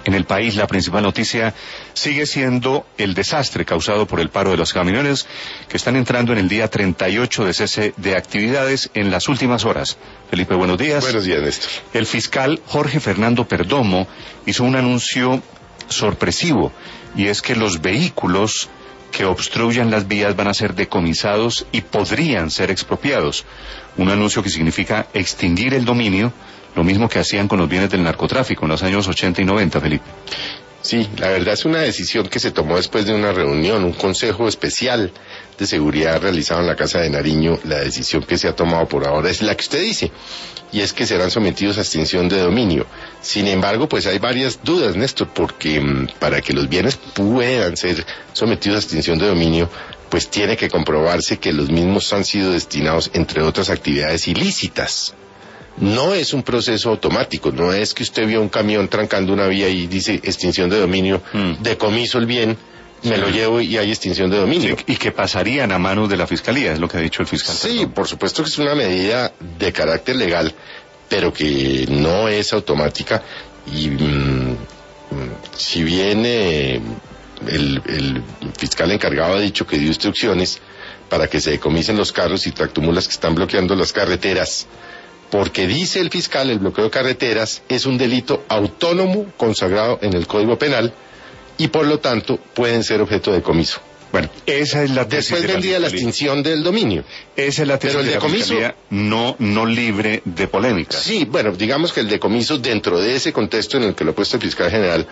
En el país, la principal noticia sigue siendo el desastre causado por el paro de los camioneros, que están entrando en el día 38 de cese de actividades en las últimas horas. Felipe, buenos días. Buenos días, Néstor. El fiscal Jorge Fernando Perdomo hizo un anuncio sorpresivo, y es que los vehículos que obstruyan las vías van a ser decomisados y podrían ser expropiados. Un anuncio que significa extinguir el dominio, lo mismo que hacían con los bienes del narcotráfico en los años 80 y 90, Felipe. Sí, la verdad es una decisión que se tomó después de una reunión, un consejo especial de seguridad realizado en la Casa de Nariño. La decisión que se ha tomado por ahora es la que usted dice, y es que serán sometidos a extinción de dominio. Sin embargo, pues hay varias dudas, Néstor, porque para que los bienes puedan ser sometidos a extinción de dominio, pues tiene que comprobarse que los mismos han sido destinados, entre otras actividades ilícitas. No es un proceso automático, no es que usted vio un camión trancando una vía y dice extinción de dominio, decomiso el bien, me lo llevo y hay extinción de dominio. Sí, y que pasarían a manos de la Fiscalía, es lo que ha dicho el fiscal. Sí, Perdón. Por supuesto que es una medida de carácter legal, pero que no es automática, y si bien el fiscal encargado ha dicho que dio instrucciones para que se decomisen los carros y tractomulas que están bloqueando las carreteras, porque dice el fiscal, el bloqueo de carreteras es un delito autónomo consagrado en el Código Penal y por lo tanto pueden ser objeto de decomiso. Bueno, esa es la tesis. Después vendría la extinción del dominio. Esa es la tesis, pero el de decomiso, la Fiscalía, no libre de polémicas. Sí, bueno, digamos que el decomiso, dentro de ese contexto en el que lo ha puesto el fiscal general,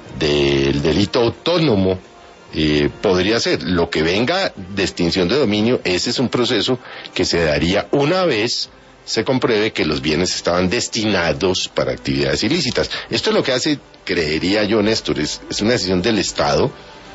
del delito autónomo, podría ser. Lo que venga de extinción de dominio, ese es un proceso que se daría una vez se compruebe que los bienes estaban destinados para actividades ilícitas. Esto es lo que hace, creería yo, Néstor, es una decisión del Estado,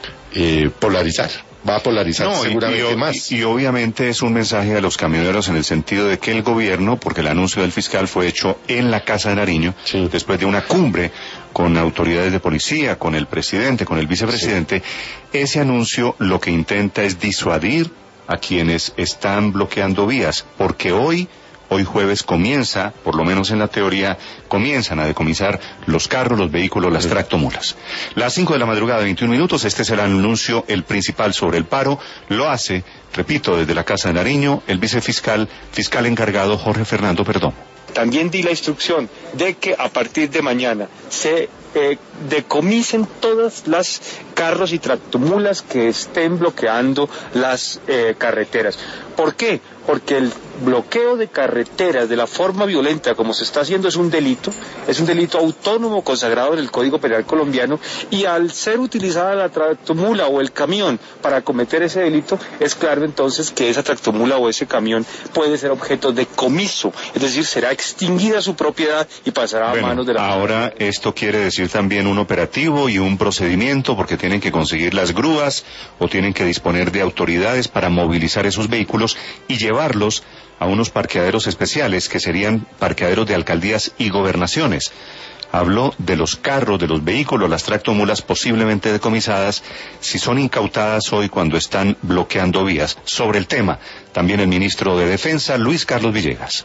polarizar. Va a polarizar seguramente más. Y obviamente es un mensaje a los camioneros en el sentido de que el gobierno, porque el anuncio del fiscal fue hecho en la Casa de Nariño, sí, después de una cumbre con autoridades de policía, con el presidente, con el vicepresidente, sí, ese anuncio lo que intenta es disuadir a quienes están bloqueando vías, porque hoy jueves comienza, por lo menos en la teoría, comienzan a decomisar los carros, los vehículos, las tractomulas. Las 5 de la madrugada, 21 minutos, este es el anuncio, el principal sobre el paro. Lo hace, repito, desde la Casa de Nariño, el fiscal encargado Jorge Fernando Perdomo. También di la instrucción de que a partir de mañana se decomisen todas las carros y tractomulas que estén bloqueando las carreteras. ¿Por qué? Porque el bloqueo de carreteras de la forma violenta como se está haciendo es un delito autónomo consagrado en el Código Penal colombiano, y al ser utilizada la tractomula o el camión para cometer ese delito, es claro entonces que esa tractomula o ese camión puede ser objeto de decomiso, es decir, será extinguida su propiedad y pasará a manos de la... Ahora esto quiere decir también un operativo y un procedimiento, porque tienen que conseguir las grúas o tienen que disponer de autoridades para movilizar esos vehículos y llevarlos a unos parqueaderos especiales, que serían parqueaderos de alcaldías y gobernaciones. Habló de los carros, de los vehículos, las tractomulas posiblemente decomisadas si son incautadas hoy cuando están bloqueando vías. Sobre el tema, también el ministro de Defensa, Luis Carlos Villegas.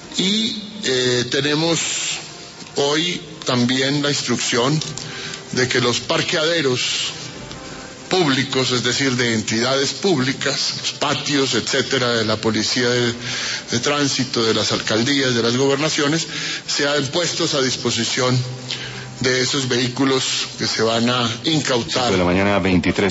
Y tenemos hoy también la instrucción de que los parqueaderos públicos, es decir, de entidades públicas, los patios, etcétera, de la policía de tránsito, de las alcaldías, de las gobernaciones, sean puestos a disposición de esos vehículos que se van a incautar. 5 de la mañana, 23